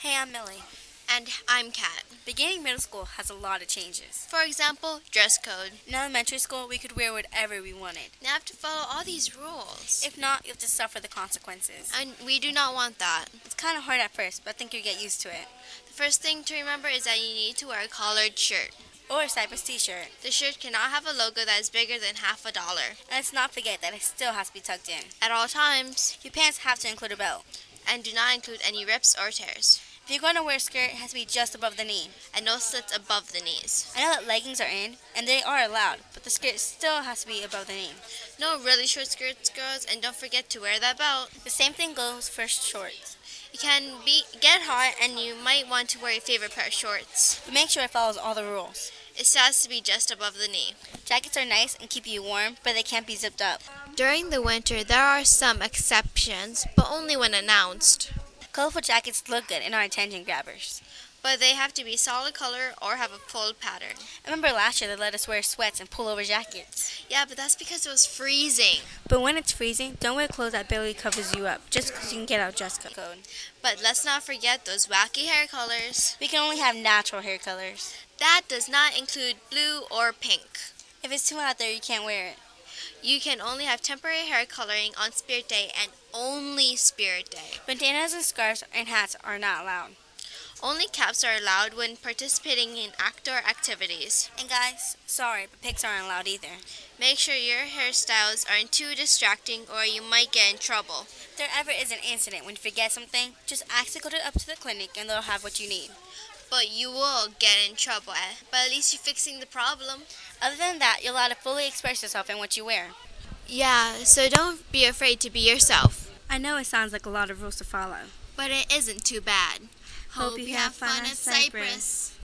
Hey, I'm Millie. And I'm Kat. Beginning middle school has a lot of changes. For example, dress code. In elementary school, we could wear whatever we wanted. You have to follow all these rules. If not, you'll just suffer the consequences. And we do not want that. It's kind of hard at first, but I think you'll get used to it. The first thing to remember is that you need to wear a collared shirt. Or a Cypress t-shirt. The shirt cannot have a logo that is bigger than $50. And let's not forget that it still has to be tucked in. At all times. Your pants have to include a belt. And do not include any rips or tears. If you're going to wear a skirt, it has to be just above the knee. And no slits above the knees. I know that leggings are in, and they are allowed, but the skirt still has to be above the knee. No really short skirts, girls, and don't forget to wear that belt. The same thing goes for shorts. It can get hot, and you might want to wear your favorite pair of shorts. But make sure it follows all the rules. It still has to be just above the knee. Jackets are nice and keep you warm, but they can't be zipped up. During the winter, there are some exceptions, but only when announced. Colorful jackets look good and are attention grabbers. But they have to be solid color or have a pulled pattern. I remember last year they let us wear sweats and pullover jackets. Yeah, but that's because it was freezing. But when it's freezing, don't wear clothes that barely covers you up, just because you can get out dress code. But let's not forget those wacky hair colors. We can only have natural hair colors. That does not include blue or pink. If it's too hot there, you can't wear it. You can only have temporary hair coloring on Spirit Day and only Spirit Day. Bandanas and scarves and hats are not allowed. Only caps are allowed when participating in outdoor activities. And guys, sorry, but pics aren't allowed either. Make sure your hairstyles aren't too distracting or you might get in trouble. If there ever is an incident when you forget something, just ask to go up to the clinic and they'll have what you need. But you will get in trouble, but at least you're fixing the problem. Other than that, you're allowed to fully express yourself in what you wear. Yeah, so don't be afraid to be yourself. I know it sounds like a lot of rules to follow. But it isn't too bad. Hope you have fun at Cypress.